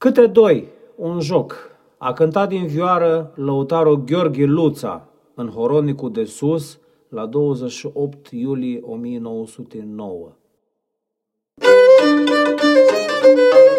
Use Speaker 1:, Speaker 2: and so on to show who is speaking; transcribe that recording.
Speaker 1: Câte doi, un joc. A cântat din vioară lăutarul Gheorghe Luța în Horonicul de Sus la 28 iulie 1909.